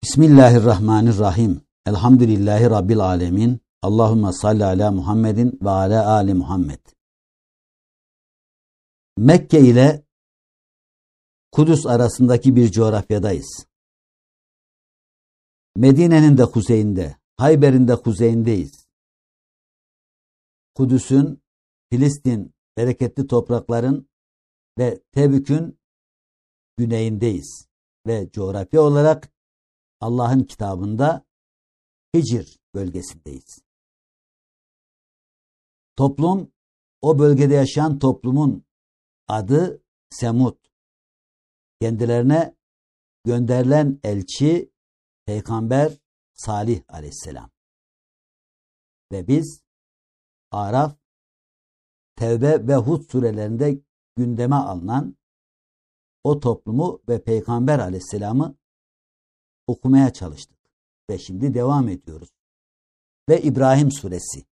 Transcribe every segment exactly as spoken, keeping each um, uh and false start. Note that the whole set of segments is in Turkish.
Bismillahirrahmanirrahim. Elhamdülillahi Rabbil alemin. Allahümme salli ala Muhammedin ve ala ali Muhammed. Mekke ile Kudüs arasındaki bir coğrafyadayız. Medine'nin de kuzeyinde, Hayber'in de kuzeyindeyiz. Kudüs'ün, Filistin, bereketli toprakların ve Tebük'ün güneyindeyiz. Ve coğrafya olarak Allah'ın kitabında Hicr bölgesindeyiz. Toplum, o bölgede yaşayan toplumun adı Semud. Kendilerine gönderilen elçi Peygamber Salih Aleyhisselam. Ve biz Araf, Tevbe ve Hud surelerinde gündeme alınan o toplumu ve Peygamber Aleyhisselam'ı okumaya çalıştık. Ve şimdi devam ediyoruz. Ve İbrahim suresi.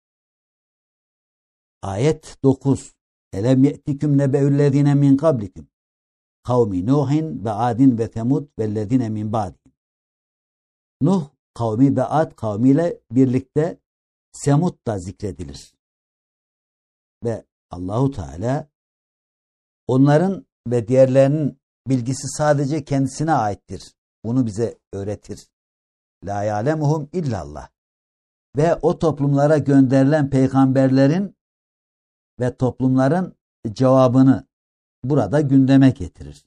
Ayet dokuz. Elem ye'tiküm nebe'üllezine min kablikum. Kavmi Nuhin ve Adin ve Temud vellezine min ba'dihim. Nuh kavmi ve Ad kavmiyle birlikte Semud da zikredilir. Ve Allahu Teala onların ve diğerlerinin bilgisi sadece kendisine aittir. Bunu bize öğretir. La ya'lemuhum illallah. Ve o toplumlara gönderilen peygamberlerin ve toplumların cevabını burada gündeme getirir.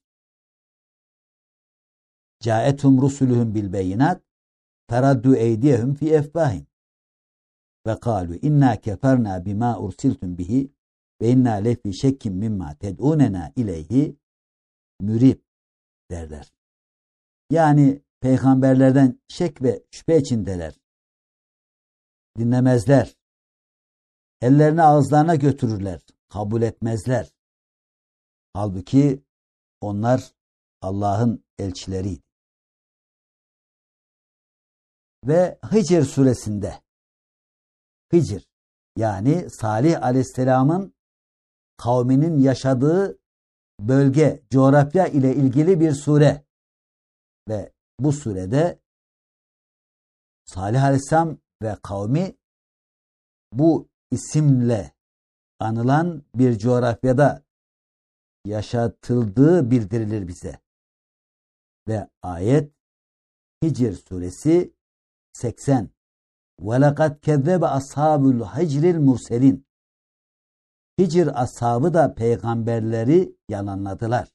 Câethum rusuluhum bil beyinat feraddu eydiyehum fi efvahim ve kâlu inna keferna bima ursiltum bihi ve inna lefi şekkim mimma ted'unena ileyhi mürib derler. Yani peygamberlerden şek ve şüphe içindeler. Dinlemezler. Ellerini ağızlarına götürürler. Kabul etmezler. Halbuki onlar Allah'ın elçileriydi. Ve Hicr suresinde Hicr yani Salih Aleyhisselam'ın kavminin yaşadığı bölge, coğrafya ile ilgili bir sure. Ve bu surede Salih Aleyhisselam ve kavmi bu isimle anılan bir coğrafyada yaşatıldığı bildirilir bize. Ve ayet Hicr suresi seksen. وَلَقَدْ كَذَّبَ أَصْحَابُ الْحِجْرِ الْمُرْسَلِينَ. Hicr ashabı da peygamberleri yalanladılar.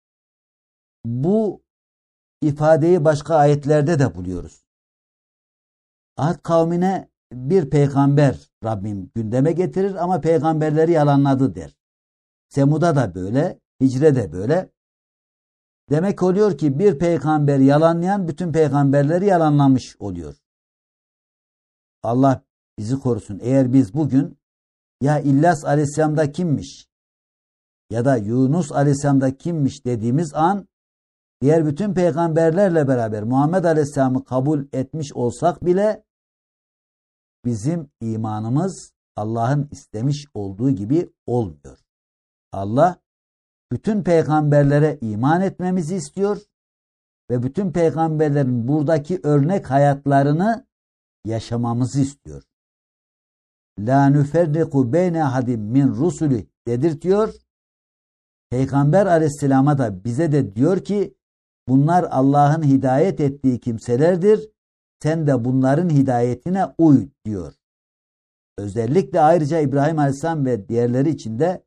Bu ifadeyi başka ayetlerde de buluyoruz. Ad kavmine bir peygamber Rabbim gündeme getirir ama peygamberleri yalanladı der. Semud'a da böyle, Hicre de böyle. Demek oluyor ki bir peygamber yalanlayan bütün peygamberleri yalanlamış oluyor. Allah bizi korusun. Eğer biz bugün ya İlyas Aleyhisselam'da kimmiş ya da Yunus Aleyhisselam'da kimmiş dediğimiz an diğer bütün peygamberlerle beraber Muhammed Aleyhisselam'ı kabul etmiş olsak bile bizim imanımız Allah'ın istemiş olduğu gibi olmuyor. Allah bütün peygamberlere iman etmemizi istiyor ve bütün peygamberlerin buradaki örnek hayatlarını yaşamamızı istiyor. La nüferriku beyne hadim min rusulü dedirtiyor. Peygamber Aleyhisselam'a da bize de diyor ki bunlar Allah'ın hidayet ettiği kimselerdir. Sen de bunların hidayetine uy diyor. Özellikle ayrıca İbrahim Aleyhisselam ve diğerleri için de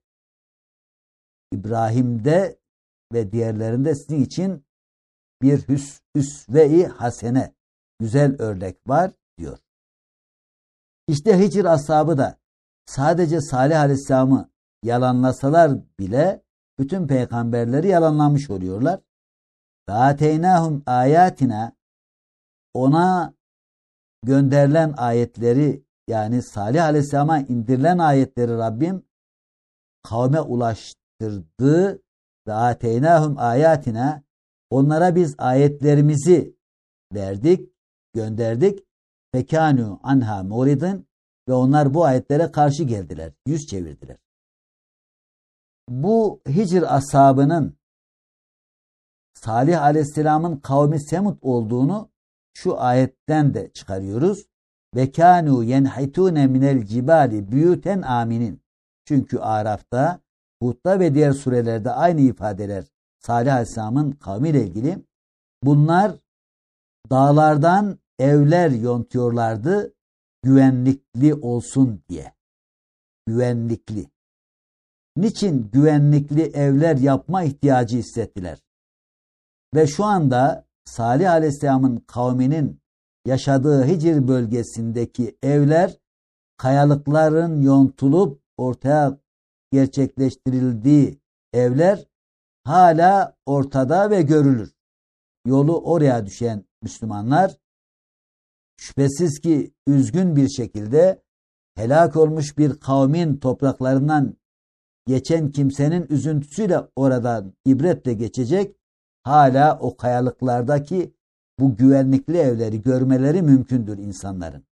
İbrahim'de ve diğerlerinde sizin için bir hüs, üsve-i hasene, güzel örnek var diyor. İşte Hicr ashabı da sadece Salih Aleyhisselam'ı yalanlasalar bile bütün peygamberleri yalanlamış oluyorlar. Fâteynâhum âyâtina ona gönderilen ayetleri yani Salih Aleyhisselam'a indirilen ayetleri Rabbim kavme ulaştırdı ve âteynâhum âyâtina onlara biz ayetlerimizi verdik, gönderdik. Fekânû anhâ muridin ve onlar bu ayetlere karşı geldiler, yüz çevirdiler. Bu Hicr ashabının Salih Aleyhisselam'ın kavmi Semud olduğunu şu ayetten de çıkarıyoruz. Ve kânû yenhitûne minel cibali büyüten aminin. Çünkü Araf'ta, Hud'da ve diğer surelerde aynı ifadeler Salih Aleyhisselam'ın kavmiyle ilgili. Bunlar dağlardan evler yontuyorlardı güvenlikli olsun diye. Güvenlikli. Niçin güvenlikli evler yapma ihtiyacı hissettiler? Ve şu anda Salih Aleyhisselam'ın kavminin yaşadığı Hicr bölgesindeki evler kayalıkların yontulup ortaya gerçekleştirildiği evler hala ortada ve görülür. Yolu oraya düşen Müslümanlar şüphesiz ki üzgün bir şekilde helak olmuş bir kavmin topraklarından geçen kimsenin üzüntüsüyle oradan ibretle geçecek, hala o kayalıklardaki bu güvenlikli evleri görmeleri mümkündür insanların.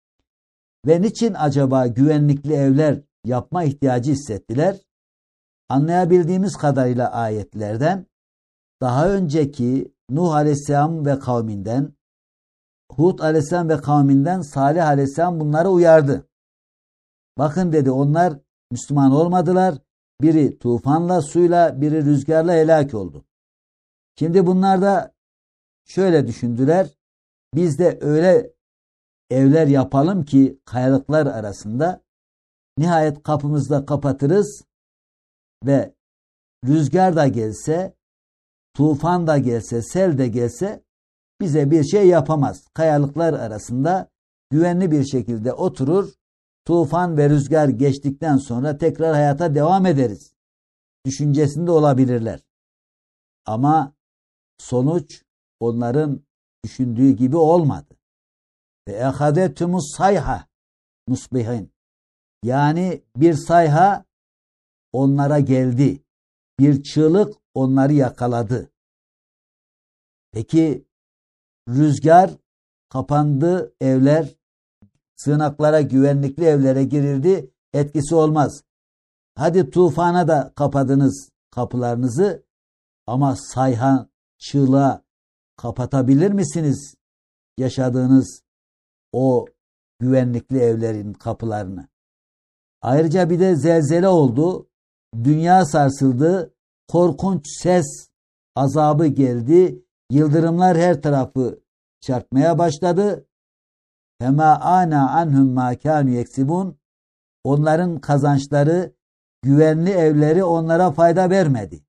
Ve niçin acaba güvenlikli evler yapma ihtiyacı hissettiler? Anlayabildiğimiz kadarıyla ayetlerden, daha önceki Nuh Aleyhisselam ve kavminden, Hud Aleyhisselam ve kavminden Salih Aleyhisselam bunları uyardı. Bakın dedi, onlar Müslüman olmadılar. Biri tufanla, suyla, biri rüzgarla helak oldu. Şimdi bunlar da şöyle düşündüler. Biz de öyle evler yapalım ki kayalıklar arasında, nihayet kapımızda kapatırız ve rüzgar da gelse, tufan da gelse, sel de gelse bize bir şey yapamaz. Kayalıklar arasında güvenli bir şekilde oturur, tufan ve rüzgar geçtikten sonra tekrar hayata devam ederiz düşüncesinde olabilirler. Ama sonuç onların düşündüğü gibi olmadı. Ve ehadetumus sayha musbihin. Yani bir sayha onlara geldi. Bir çığlık onları yakaladı. Peki rüzgar kapandı, evler sığınaklara, güvenlikli evlere girildi, etkisi olmaz. Hadi tufana da kapadınız kapılarınızı ama sayha, çığlığa kapatabilir misiniz yaşadığınız o güvenlikli evlerin kapılarını? Ayrıca bir de zelzele oldu. Dünya sarsıldı. Korkunç ses azabı geldi. Yıldırımlar her tarafı çarpmaya başladı. Fema ana anhum ma kanu yeksibun. Onların kazançları, güvenli evleri onlara fayda vermedi.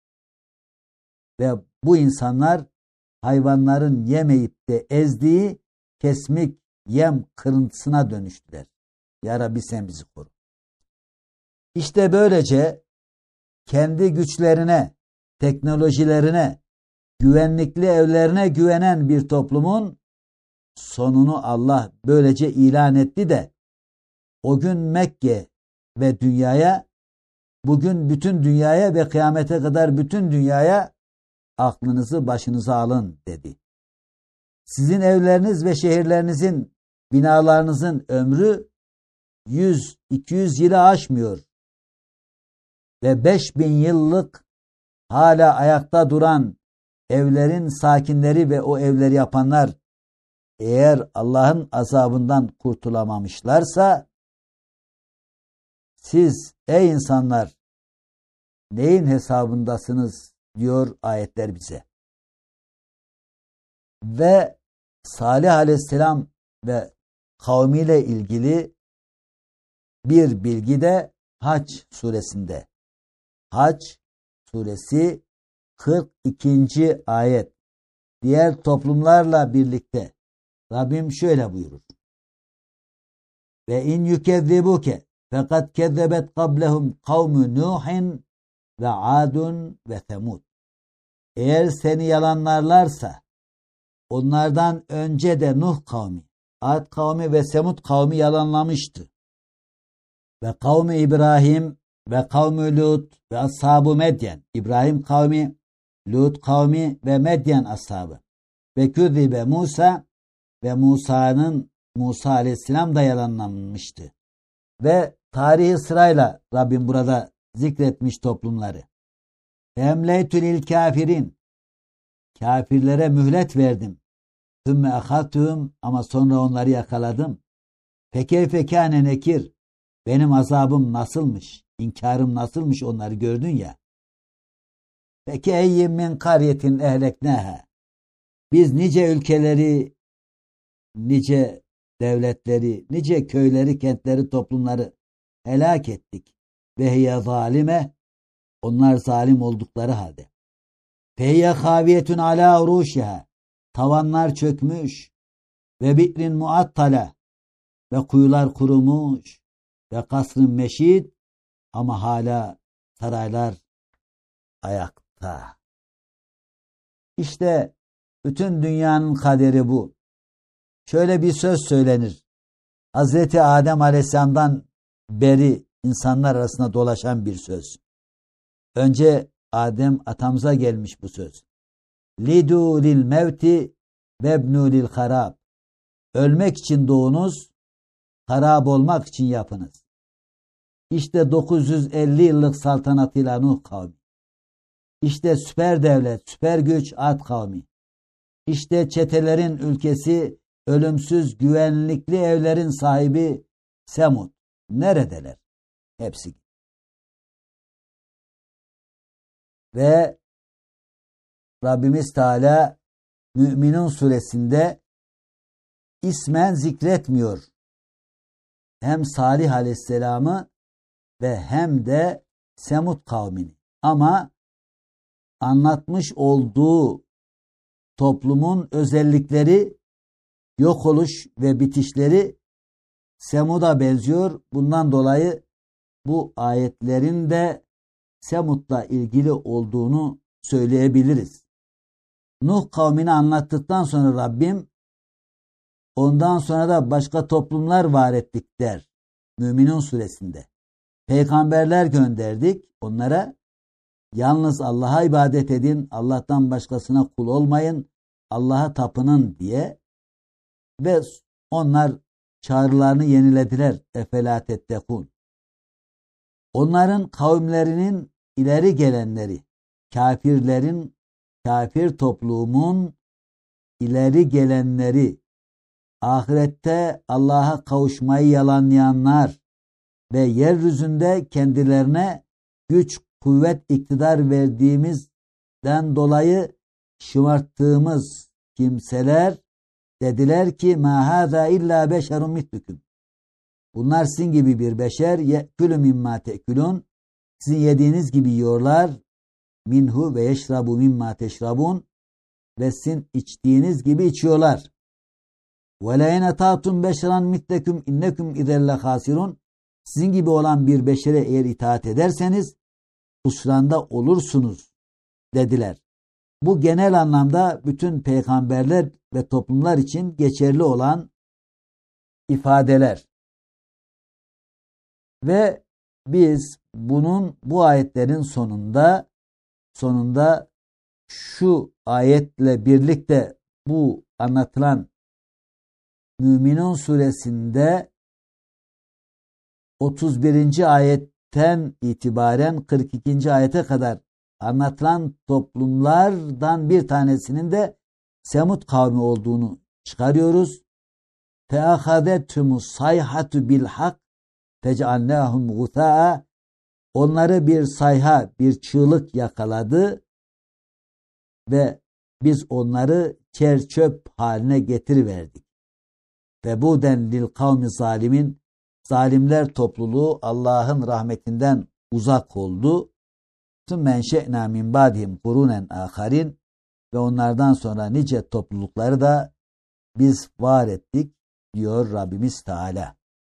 Ve bu insanlar hayvanların yemeyip de ezdiği kesmik yem kırıntısına dönüştüler. Ya Rabbi sen bizi koru. İşte böylece kendi güçlerine, teknolojilerine, güvenlikli evlerine güvenen bir toplumun sonunu Allah böylece ilan etti de o gün Mekke ve dünyaya, bugün bütün dünyaya ve kıyamete kadar bütün dünyaya aklınızı başınıza alın dedi. Sizin evleriniz ve şehirlerinizin, binalarınızın ömrü yüz iki yüz yılı aşmıyor. Ve beş bin yıllık hala ayakta duran evlerin sakinleri ve o evleri yapanlar eğer Allah'ın azabından kurtulamamışlarsa, siz ey insanlar neyin hesabındasınız diyor ayetler bize. Ve Salih Aleyhisselam ve kavmiyle ilgili bir bilgi de Hac suresinde. Hac suresi kırk ikinci ayet. Diğer toplumlarla birlikte Rabbim şöyle buyurur. Ve in yukezzibuke fakat kezzebet qablehum kavmu Nuhin ve Adun ve Semud. Eğer seni yalanlarlarsa onlardan önce de Nuh kavmi, Ad kavmi ve Semud kavmi yalanlamıştı. Ve kavmi İbrahim ve kavmi Lut ve ashab-ı Medyen, İbrahim kavmi, Lut kavmi ve Medyen ashabı. Ve küzibe Musa ve Musa'nın Musa aleyhisselam da yalanlanmıştı. Ve tarihi sırayla Rabbim burada zikretmiş toplumları. Emleytül il kafirin, kafirlere mühlet verdim. Sümme ahatum ama sonra onları yakaladım. Fekeyfe kâne nekir. Benim azabım nasılmış? İnkarım nasılmış onları gördün ya. Peki eyyim min kariyetin ehlekneha. Biz nice ülkeleri, nice devletleri, nice köyleri, kentleri, toplumları helak ettik. Ve hiye zalime. Onlar zalim oldukları halde. Feyye haviyetun ala uruşiha. Tavanlar çökmüş. Ve bi'rin muattala. Ve kuyular kurumuş. Ve kasrın meşid. Ama hala saraylar ayakta. İşte bütün dünyanın kaderi bu. Şöyle bir söz söylenir. Hazreti Adem Aleyhisselam'dan beri insanlar arasında dolaşan bir söz. Önce Adem atamıza gelmiş bu söz. Lidu lil mevti vebnu lil harab. Ölmek için doğunuz, harap olmak için yapınız. İşte dokuz yüz elli yıllık saltanatıyla Nuh kavmi. İşte süper devlet, süper güç Ad kavmi. İşte çetelerin ülkesi, ölümsüz güvenlikli evlerin sahibi Semud. Neredeler? Hepsi. Ve Rabbimiz Teala Mü'minun suresinde ismen zikretmiyor. Hem Salih Aleyhisselam'ı ve hem de Semud kavmini. Ama anlatmış olduğu toplumun özellikleri, yok oluş ve bitişleri Semud'a benziyor. Bundan dolayı bu ayetlerin de Semud'la ilgili olduğunu söyleyebiliriz. Nuh kavmini anlattıktan sonra Rabbim ondan sonra da başka toplumlar var ettik der. Müminun suresinde. Peygamberler gönderdik onlara. Yalnız Allah'a ibadet edin, Allah'tan başkasına kul olmayın, Allah'a tapının diye. Ve onlar çağrılarını yenilediler. Efela tettekûn. Onların kavimlerinin ileri gelenleri, kafirlerin, kafir toplumun ileri gelenleri, ahirette Allah'a kavuşmayı yalanlayanlar ve yeryüzünde kendilerine güç, kuvvet, iktidar verdiğimizden dolayı şımarttığımız kimseler dediler ki مَا هَذَا اِلَّا بَشَرٌ مِثْلُكُمْ. Bunlar sizin gibi bir beşer. يَأْكُلُ مِمَّا تَأْكُلُونَ. Sizin yediğiniz gibi yiyorlar. minhu ve yeşrabu mimma teşrabun. Ve sizin içtiğiniz gibi içiyorlar. وَلَيْنَ تَعْتُمْ بَشَرًا مِثْلَكُمْ اِنَّكُمْ اِذَلَّ خَاسِرُونَ. Sizin gibi olan bir beşere eğer itaat ederseniz husranda olursunuz dediler. Bu genel anlamda bütün peygamberler ve toplumlar için geçerli olan ifadeler. Ve biz bunun bu ayetlerin sonunda sonunda şu ayetle birlikte bu anlatılan Müminun suresinde otuz birinci ayetten itibaren kırk ikinci ayete kadar anlatılan toplumlardan bir tanesinin de Semud kavmi olduğunu çıkarıyoruz. فَاَخَذَتْهُمُ الصَّيْحَةُ بِالْحَقِّ فَجَعَلْنَاهُمْ غُثَاءً. Onları bir sayha, bir çığlık yakaladı ve biz onları çer çöp haline getiriverdik. Ve bu denlil kavmi zalimin, zalimler topluluğu Allah'ın rahmetinden uzak oldu. Tüm menşe'na min ba'dihim kurunen aharin. Ve onlardan sonra nice toplulukları da biz var ettik diyor Rabbimiz Teala.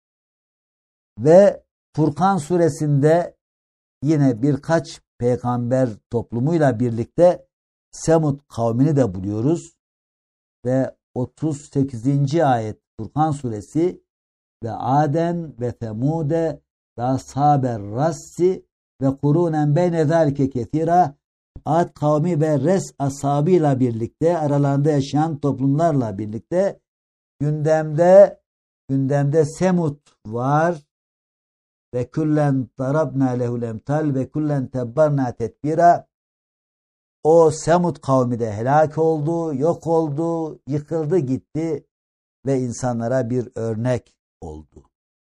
Ve Furkan suresinde yine birkaç peygamber toplumuyla birlikte Semud kavmini de buluyoruz. Ve otuz sekizinci ayet Furkan suresi ve Aden ve Semude ve Ashaber Rassi ve kurunen beyne zâlike kethira. Ad kavmi ve Res ashabıyla birlikte, aralarında yaşayan toplumlarla birlikte gündemde gündemde Semud var ve kullen darabna lehul emtal ve kullen tebbarna tetbira. o Semud kavmi de helak oldu, yok oldu, yıkıldı gitti ve insanlara bir örnek oldu.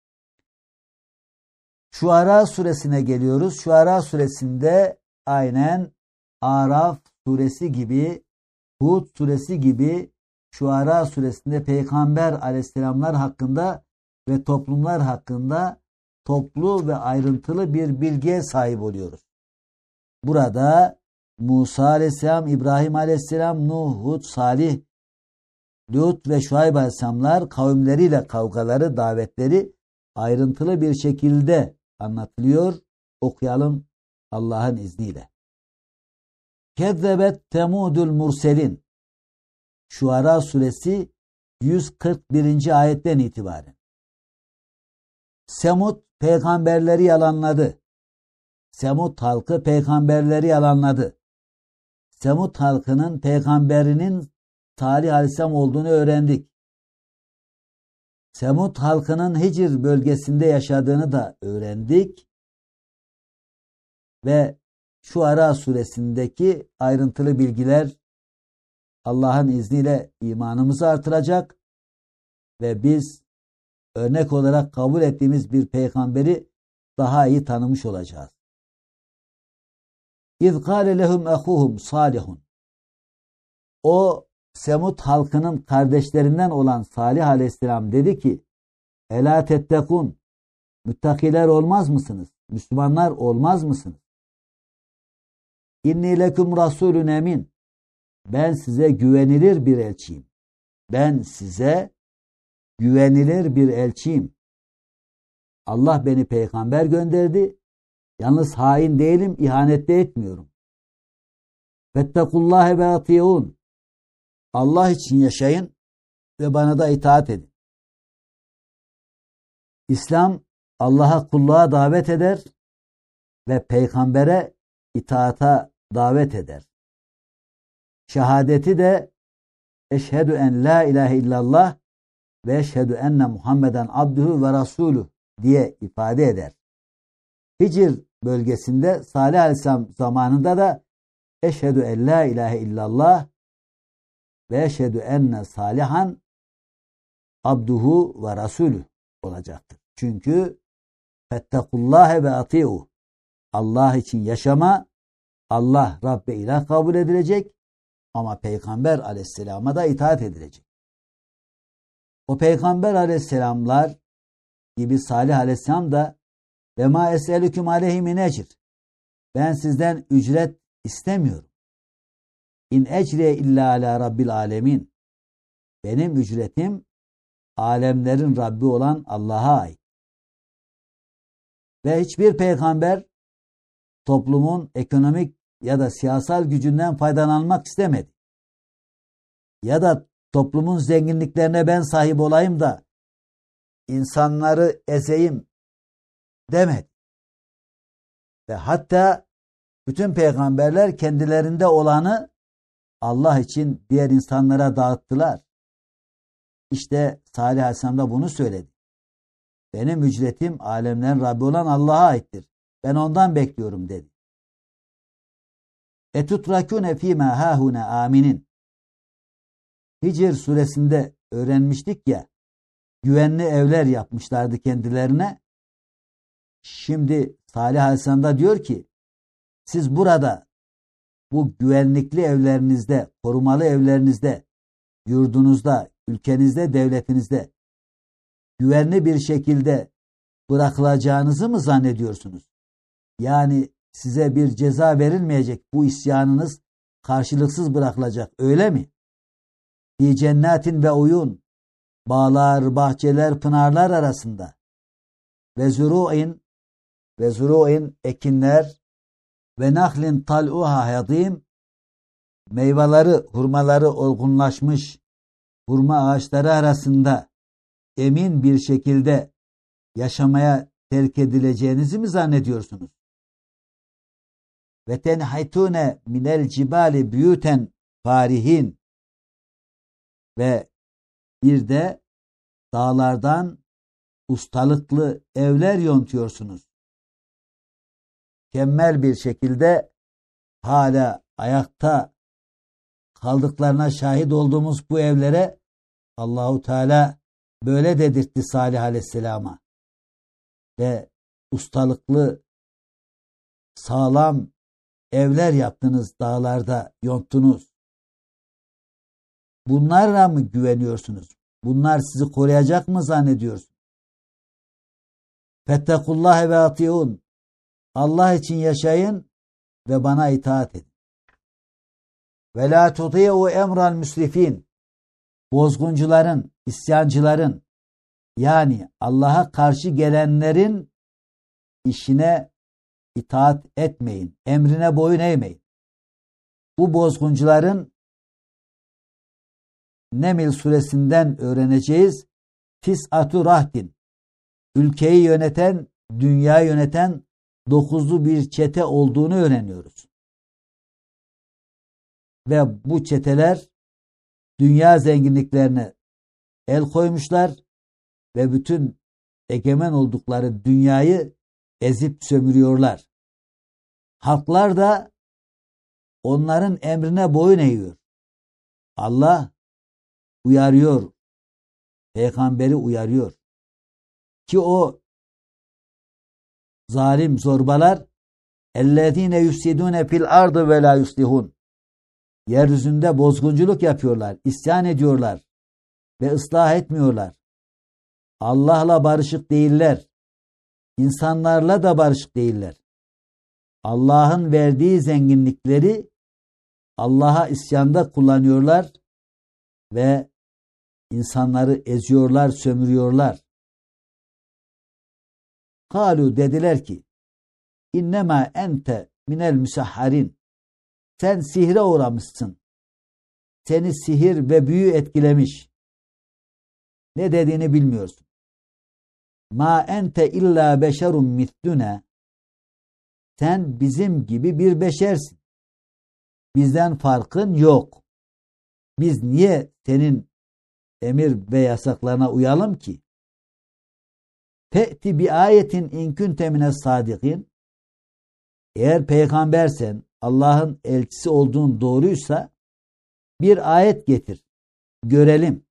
Şuara suresine geliyoruz. Şuara suresinde aynen Araf suresi gibi, Hud suresi gibi Şuara suresinde Peygamber aleyhisselamlar hakkında ve toplumlar hakkında toplu ve ayrıntılı bir bilgiye sahip oluyoruz. Burada Musa aleyhisselam, İbrahim aleyhisselam, Nuh, Hud, Salih, Lut ve Şuayb aleyhisselamlar kavimleriyle kavgaları, davetleri ayrıntılı bir şekilde anlatılıyor. Okuyalım Allah'ın izniyle. Kezzebet temudul murselin. Şuara suresi yüz kırk birinci ayetten itibaren. Semud peygamberleri yalanladı. Semud halkı peygamberleri yalanladı. Semud halkının peygamberinin Salih aleyhisselam olduğunu öğrendik. Semud halkının Hicr bölgesinde yaşadığını da öğrendik. Ve Şuara suresindeki ayrıntılı bilgiler Allah'ın izniyle imanımızı artıracak ve biz örnek olarak kabul ettiğimiz bir peygamberi daha iyi tanımış olacağız. İz kâle lehum ehuhum salihun. O Semud halkının kardeşlerinden olan Salih aleyhisselam dedi ki, Elâ tettekûn, müttakiler olmaz mısınız? Müslümanlar olmaz mısınız? İnni leküm rasûlün emin. Ben size güvenilir bir elçiyim. Ben size güvenilir bir elçiyim. Allah beni peygamber gönderdi. Yalnız hain değilim, ihanet de etmiyorum. Fettekullâhe ve atî'ûn. Allah için yaşayın ve bana da itaat edin. İslam Allah'a kulluğa davet eder ve peygambere itaata davet eder. Şehadeti de eşhedü en la ilahe illallah ve eşhedü enne Muhammeden abduhu ve rasuluh diye ifade eder. Hicr bölgesinde Salih aleyhisselam zamanında da eşhedü en la ilahe illallah ve eşhedü enne salihan abduhu ve rasuluh olacaktır. Çünkü fettekullâhe ve atî'û. Allah için yaşama, Allah Rabbe ilah kabul edilecek ama Peygamber aleyhisselama da itaat edilecek. O Peygamber aleyhisselamlar gibi Salih aleyhisselam da ve ma es'elüküm aleyhi min ecr. Ben sizden ücret istemiyorum. İn ecriye illa ala rabbil alemin. Benim ücretim alemlerin Rabbi olan Allah'a ait. Ve hiçbir peygamber toplumun ekonomik ya da siyasal gücünden faydalanmak istemedi. Ya da toplumun zenginliklerine ben sahip olayım da insanları ezeyim demedi. Ve hatta bütün peygamberler kendilerinde olanı Allah için diğer insanlara dağıttılar. İşte Salih Aleyhisselam da bunu söyledi. Benim ücretim alemlerin Rabbi olan Allah'a aittir. Ben ondan bekliyorum dedi. Etutrakune fîmâ hâhune aminin. Hicr suresinde öğrenmiştik ya, güvenli evler yapmışlardı kendilerine. Şimdi Salih Aleyhisselam da diyor ki, siz burada bu güvenlikli evlerinizde, korumalı evlerinizde, yurdunuzda, ülkenizde, devletinizde güvenli bir şekilde bırakılacağınızı mı zannediyorsunuz? Yani size bir ceza verilmeyecek, bu isyanınız karşılıksız bırakılacak, öyle mi? Fi cennetin ve uyun, bağlar, bahçeler, pınarlar arasında ve zuru'in ve zuru'in ekinler ve nahlin tal'uha hadim, meyveleri, hurmaları olgunlaşmış hurma ağaçları arasında emin bir şekilde yaşamaya terk edileceğinizi mi zannediyorsunuz? Ve tenhitune minel cibali büyüten farihin, ve bir de dağlardan ustalıklı evler yontuyorsunuz. Mükemmel bir şekilde hala ayakta kaldıklarına şahit olduğumuz bu evlere Allahu Teala böyle dedirtti Salih Aleyhisselam'a. Ve ustalıklı, sağlam evler yaptınız, dağlarda yonttunuz. Bunlarla mı güveniyorsunuz? Bunlar sizi koruyacak mı zannediyorsunuz? Fettekullâhe ve atî'ûn. Allah için yaşayın ve bana itaat edin. Ve lâ tutî'û emral müsrifîn. Bozguncuların, isyancıların, yani Allah'a karşı gelenlerin işine itaat etmeyin. Emrine boyun eğmeyin. Bu bozguncuların Neml suresinden öğreneceğiz. Tis'atu rahdin. Ülkeyi yöneten, dünyayı yöneten dokuzlu bir çete olduğunu öğreniyoruz. Ve bu çeteler dünya zenginliklerine el koymuşlar ve bütün egemen oldukları dünyayı ezip sömürüyorlar. Halklar da onların emrine boyun eğiyor. Allah uyarıyor. Peygamberi uyarıyor. Ki o zalim zorbalar اَلَّذ۪ينَ يُفْسِدُونَ فِي الْاَرْضِ وَلَا يُصْلِحُونَ. Yeryüzünde bozgunculuk yapıyorlar, isyan ediyorlar ve ıslah etmiyorlar. Allah'la barışık değiller. İnsanlarla da barışık değiller. Allah'ın verdiği zenginlikleri Allah'a isyanda kullanıyorlar ve insanları eziyorlar, sömürüyorlar. Kalu dediler ki innema ente minel müsahharin. Sen sihre uğramışsın. Seni sihir ve büyü etkilemiş. Ne dediğini bilmiyorsun. Ma ente illa beşerun misluna. Sen bizim gibi bir beşersin. Bizden farkın yok. Biz niye senin emir ve yasaklarına uyalım ki? Fe'ti bi ayetin in kunte mines sadikin. Eğer peygambersen, Allah'ın elçisi olduğun doğruysa bir ayet getir. Görelim.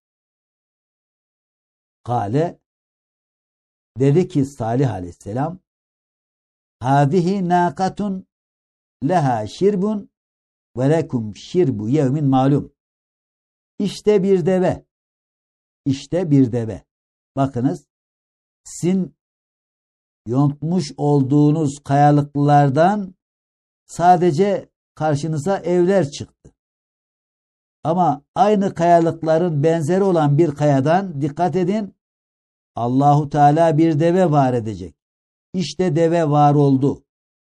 Kale dedi ki Salih Aleyhisselam hâzihi nâkatun leha şirbun ve lekum şirbu yevmin malum. İşte bir deve. İşte bir deve. Bakınız, sizin yontmuş olduğunuz kayalıklardan sadece karşınıza evler çıktı. Ama aynı kayalıkların benzeri olan bir kayadan dikkat edin, Allahu Teala bir deve var edecek. İşte deve var oldu.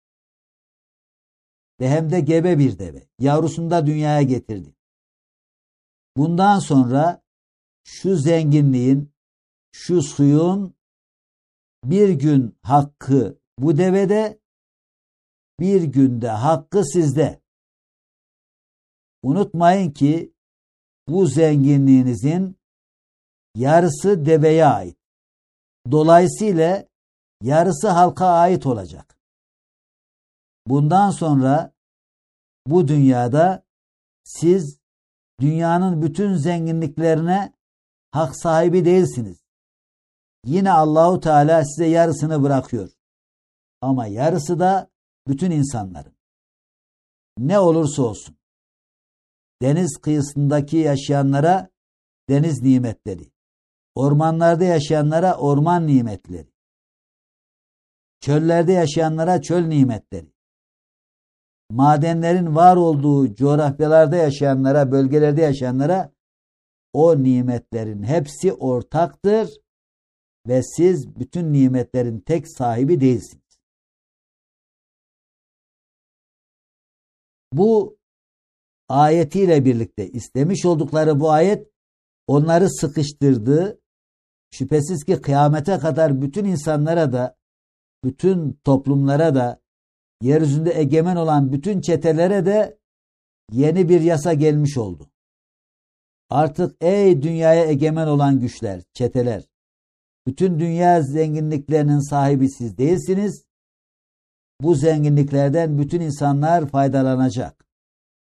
Ve hem de gebe bir deve. Yavrusunu da dünyaya getirdi. Bundan sonra şu zenginliğin, şu suyun bir gün hakkı bu devede, bir günde hakkı sizde. Unutmayın ki bu zenginliğinizin yarısı deveye ait. Dolayısıyla yarısı halka ait olacak. Bundan sonra bu dünyada siz dünyanın bütün zenginliklerine hak sahibi değilsiniz. Yine Allahu Teala size yarısını bırakıyor. Ama yarısı da bütün insanların. Ne olursa olsun. Deniz kıyısındaki yaşayanlara deniz nimetleri, ormanlarda yaşayanlara orman nimetleri, çöllerde yaşayanlara çöl nimetleri, madenlerin var olduğu coğrafyalarda yaşayanlara, bölgelerde yaşayanlara o nimetlerin hepsi ortaktır ve siz bütün nimetlerin tek sahibi değilsiniz. Bu ayetiyle birlikte istemiş oldukları bu ayet onları sıkıştırdı. Şüphesiz ki kıyamete kadar bütün insanlara da, bütün toplumlara da, yeryüzünde egemen olan bütün çetelere de yeni bir yasa gelmiş oldu. Artık ey dünyaya egemen olan güçler, çeteler, bütün dünya zenginliklerinin sahibi siz değilsiniz. Bu zenginliklerden bütün insanlar faydalanacak.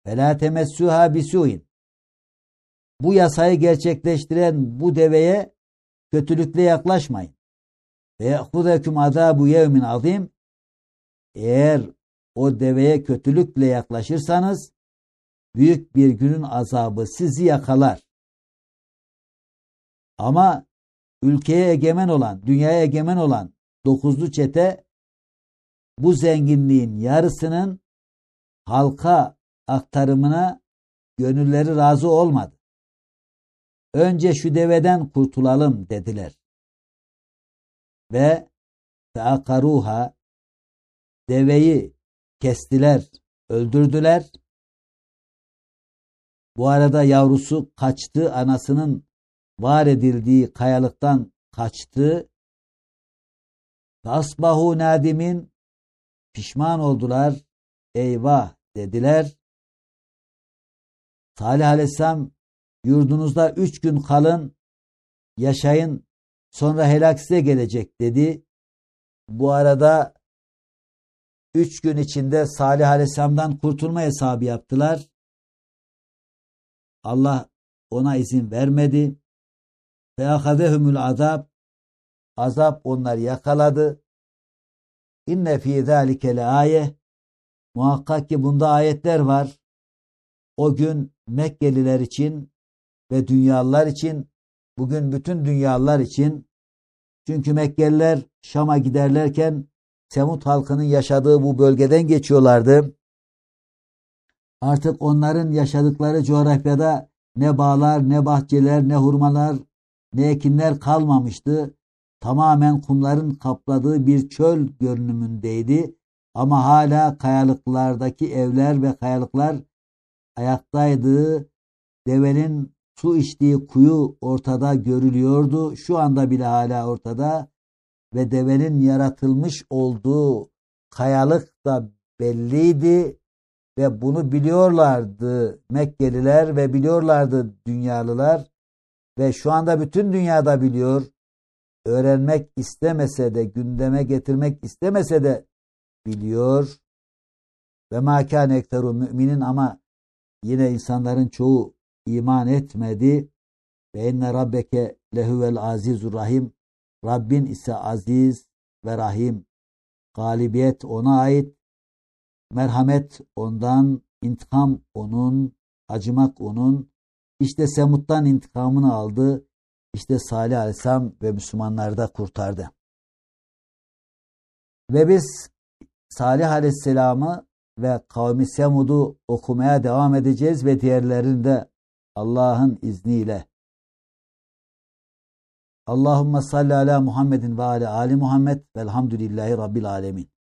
فَلَا تَمَسُّهَا بِسُوءٍ. Bu yasayı gerçekleştiren bu deveye kötülükle yaklaşmayın. وَيَأْخُذَكُمْ عَذَابُ يَوْمٍ عَظِيمٍ. Eğer o deveye kötülükle yaklaşırsanız büyük bir günün azabı sizi yakalar. Ama ülkeye egemen olan, dünyaya egemen olan dokuzlu çete bu zenginliğin yarısının halka aktarımına gönülleri razı olmadı. Önce şu deveden kurtulalım dediler. Ve feakaruha, deveyi kestiler, öldürdüler. Bu arada yavrusu kaçtı, anasının var edildiği kayalıktan kaçtı. Asbahu nadimin, pişman oldular, eyvah dediler. Salih Aleyhisselam yurdunuzda üç gün kalın, yaşayın, sonra helak size gelecek dedi. Bu arada üç gün içinde Salih Aleyhisselam'dan kurtulma hesabı yaptılar. Allah ona izin vermedi. Ve akadehumul azab, azap onları yakaladı. İnne fî zâlike le âye, muhakkak ki bunda ayetler var. O gün Mekkeliler için ve dünyalılar için, bugün bütün dünyalılar için. Çünkü Mekkeliler Şam'a giderlerken Semud halkının yaşadığı bu bölgeden geçiyorlardı. Artık onların yaşadıkları coğrafyada ne bağlar, ne bahçeler, ne hurmalar, ne ekinler kalmamıştı. Tamamen kumların kapladığı bir çöl görünümündeydi. Ama hala kayalıklardaki evler ve kayalıklar ayaktaydı. Devenin su içtiği kuyu ortada görülüyordu. Şu anda bile hala ortada. Ve devenin yaratılmış olduğu kayalık da belliydi. Ve bunu biliyorlardı Mekkeliler ve biliyorlardı dünyalılar. Ve şu anda bütün dünyada biliyor. Öğrenmek istemese de, gündeme getirmek istemese de biliyor. Ve mâ kâne ekteru müminin, ama yine insanların çoğu iman etmedi. Ve enne rabbeke lehuvel azizur rahim. Rabbin ise aziz ve rahim. Galibiyet ona ait. Merhamet ondan, intikam onun, acımak onun. İşte Semud'dan intikamını aldı. İşte Salih Aleyhisselam ve Müslümanları da kurtardı. Ve biz Salih Aleyhisselam'ı ve kavmi Semud'u okumaya devam edeceğiz ve diğerlerini de Allah'ın izniyle. Allahümme salli ala Muhammedin ve ala Ali Muhammed velhamdülillahi Rabbil alemin.